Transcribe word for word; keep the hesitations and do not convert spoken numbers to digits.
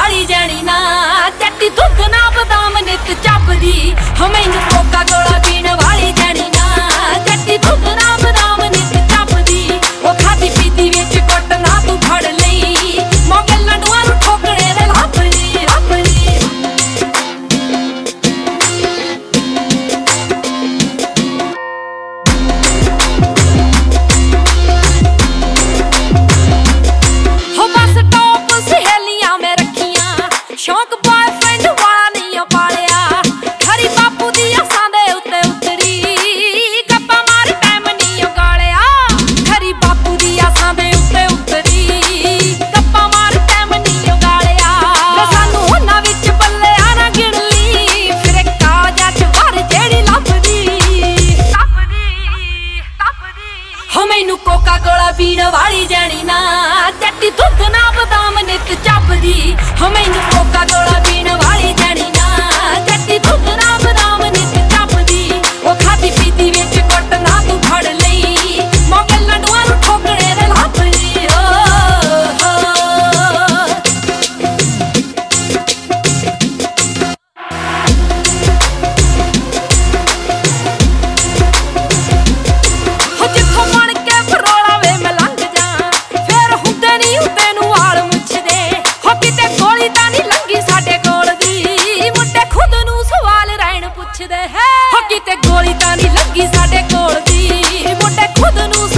वाली जैनी ना चट्टी दुध ना बदाम नित चपदी मैनू कोका कोला पीण वाली जैनी ना चट्टी दुध ना बदाम नित चपदी ओ खादी पीती विच कुट ना तू फड़ लई मोंगे लड्डूआं नूं ठोकणे दे लापरी लापरी हो बस टॉप सहेलियां में रखियां शौक बॉयफ्रेंड वाला नहीं पालिया खरी बापू दी असां दे उत्ते उतरी गप्पा मार टाइम नहीं गालिया खरी बापू दी असां दे उत्ते उतरी गप्पा मार टाइम नहीं गालिया सानू उन्हां विच बल्लिया ना गिण ली फिर कालजा च वार जेड़ी लभदी लभदी लभदी हो मैनू कोका कोला पीण वाली जैनी ना चट्टी दुध ना बदाम नित चपदी हो मैनू कोका कोला पीण वाली जैनी ना चट्टी दुध ना बदाम नित चपदी ओ खादी पीती विच कुट ना तू फड़ लई मोंगे लड्डूआं नूं ठोकणे दे लापरी हो हो जिथों बण के फरोला वे मैं लंघ जा फिर हुंदे नहीं हुंदे नूं वाल मुछदे हो किते गोली तां नहीं लंघी साडे कोल दी मुंडे खुद नूं सवाल रहण पुछदे है हो किते गोली तां नहीं लंघी साडे कोल दी मुंडे खुद नूं